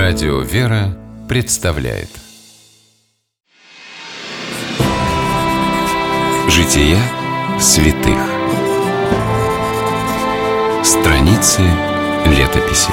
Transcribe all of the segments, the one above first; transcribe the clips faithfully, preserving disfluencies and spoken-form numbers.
Радио «Вера» представляет Жития святых. Страницы летописи.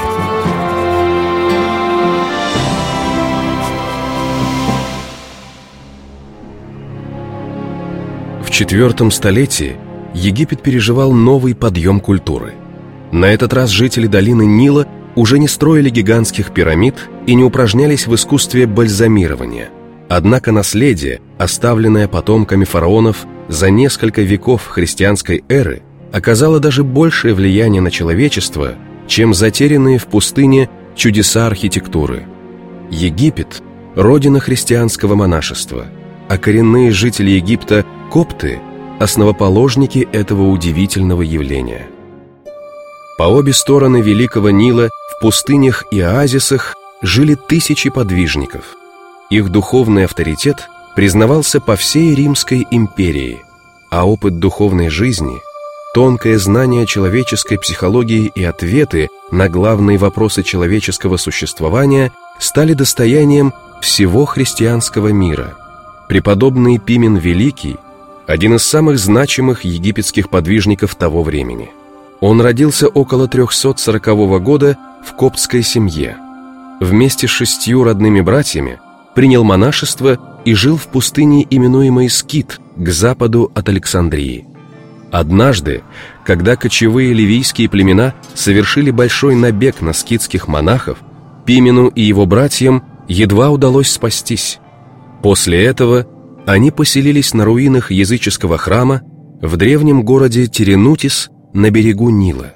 В четвертом столетии Египет переживал новый подъем культуры. На этот раз жители долины Нила уже не строили гигантских пирамид и не упражнялись в искусстве бальзамирования. Однако наследие, оставленное потомками фараонов за несколько веков христианской эры, оказало даже большее влияние на человечество, чем затерянные в пустыне чудеса архитектуры. Египет – родина христианского монашества, а коренные жители Египта – копты – основоположники этого удивительного явления. По обе стороны Великого Нила в пустынях и оазисах жили тысячи подвижников. Их духовный авторитет признавался по всей Римской империи, а опыт духовной жизни, тонкое знание человеческой психологии и ответы на главные вопросы человеческого существования стали достоянием всего христианского мира. Преподобный Пимен Великий – один из самых значимых египетских подвижников того времени. Он родился около трехсот сорокового года в коптской семье. Вместе с шестью родными братьями принял монашество и жил в пустыне, именуемой Скит, к западу от Александрии. Однажды, когда кочевые ливийские племена совершили большой набег на скитских монахов, Пимену и его братьям едва удалось спастись. После этого они поселились на руинах языческого храма в древнем городе Теренутис на берегу Нила.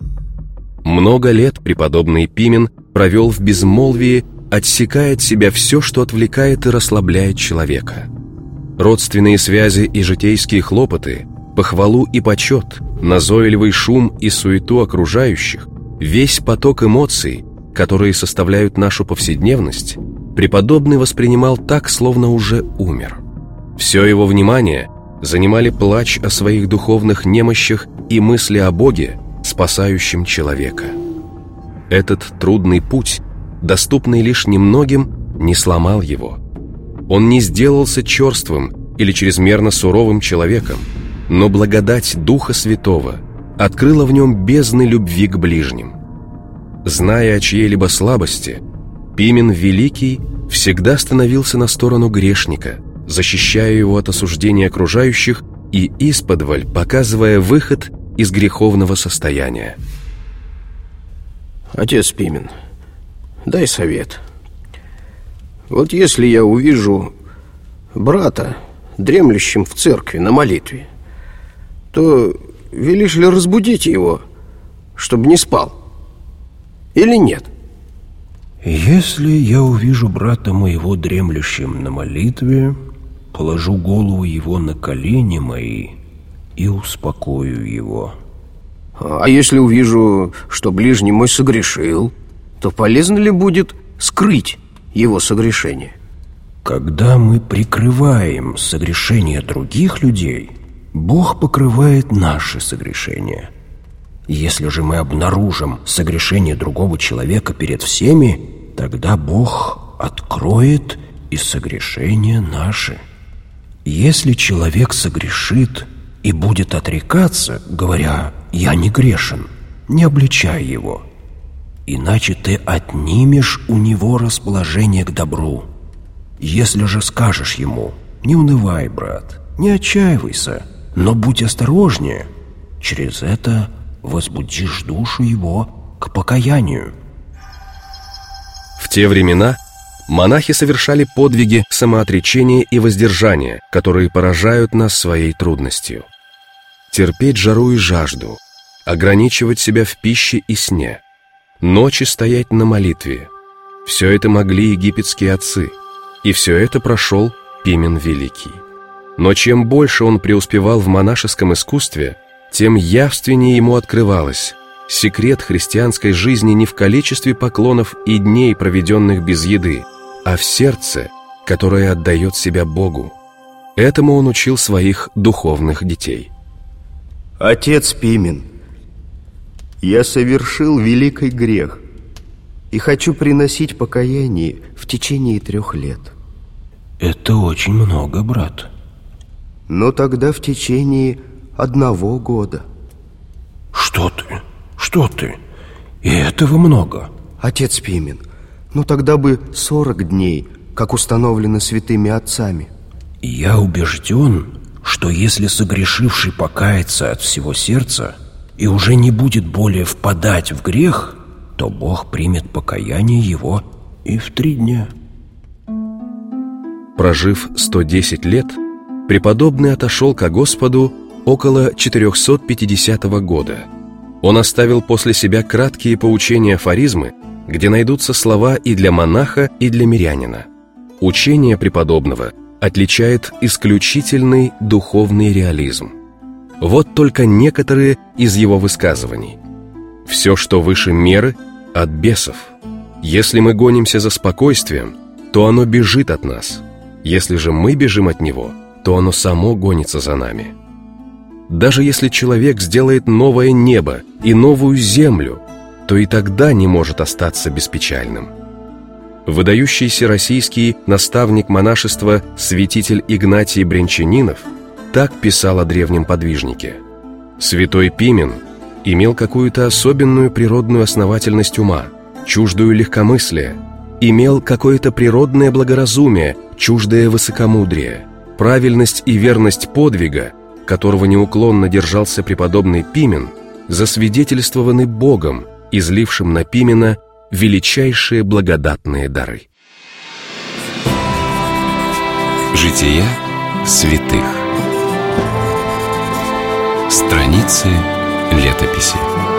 Много лет преподобный Пимен провел в безмолвии, отсекая от себя все, что отвлекает и расслабляет человека. Родственные связи и житейские хлопоты, похвалу и почет, назойливый шум и суету окружающих, весь поток эмоций, которые составляют нашу повседневность, преподобный воспринимал так, словно уже умер. Все его внимание занимали плач о своих духовных немощах и мысли о Боге, спасающем человека. Этот трудный путь, доступный лишь немногим, не сломал его. Он не сделался черствым или чрезмерно суровым человеком, но благодать Духа Святого открыла в нем бездны любви к ближним. Зная о чьей-либо слабости, Пимен Великий всегда становился на сторону грешника, защищая его от осуждения окружающих и исподволь показывая выход из греховного состояния. Отец Пимен, дай совет. Вот если я увижу брата, дремлющим в церкви на молитве, то велишь ли разбудить его, чтобы не спал? Или нет? Если я увижу брата моего дремлющим на молитве, положу голову его на колени мои и успокою его. А если увижу, что ближний мой согрешил, то полезно ли будет скрыть его согрешение? Когда мы прикрываем согрешения других людей, Бог покрывает наши согрешения. Если же мы обнаружим согрешение другого человека перед всеми, тогда Бог откроет и согрешения наши. Если человек согрешит и будет отрекаться, говоря «я не грешен», не обличай его, иначе ты отнимешь у него расположение к добру. Если же скажешь ему «не унывай, брат, не отчаивайся, но будь осторожнее», через это возбудишь душу его к покаянию. В те времена монахи совершали подвиги самоотречения и воздержания, которые поражают нас своей трудностью. Терпеть жару и жажду, ограничивать себя в пище и сне, ночи стоять на молитве – все это могли египетские отцы, и все это прошел Пимен Великий. Но чем больше он преуспевал в монашеском искусстве, тем явственнее ему открывалось: секрет христианской жизни не в количестве поклонов и дней, проведенных без еды, а в сердце, которое отдает себя Богу. Этому он учил своих духовных детей. Отец Пимен, я совершил великий грех. и хочу приносить покаяние в течение трех лет. Это очень много, брат. Но тогда в течение одного года. Что ты? Что ты? И этого много. Отец Пимен, ну тогда бы сорок дней, как установлено святыми отцами. Я убежден, что если согрешивший покается от всего сердца и уже не будет более впадать в грех, то Бог примет покаяние его и в три дня. Прожив сто десять лет, преподобный отошел ко Господу около четырехсот пятидесятого года. Он оставил после себя краткие поучения-афоризмы, где найдутся слова и для монаха, и для мирянина. Учение преподобного отличает исключительный духовный реализм. Вот только некоторые из его высказываний. «Все, что выше меры, от бесов. Если мы гонимся за спокойствием, то оно бежит от нас. Если же мы бежим от него, то оно само гонится за нами. Даже если человек сделает новое небо и новую землю, то и тогда не может остаться беспечальным». Выдающийся российский наставник монашества святитель Игнатий Брянчанинов так писал о древнем подвижнике. «Святой Пимен имел какую-то особенную природную основательность ума, чуждую легкомыслия, имел какое-то природное благоразумие, чуждое высокомудрие, правильность и верность подвига, которого неуклонно держался преподобный Пимен, засвидетельствованы Богом, излившим на Пимена величайшие благодатные дары». Жития святых. Страницы летописи.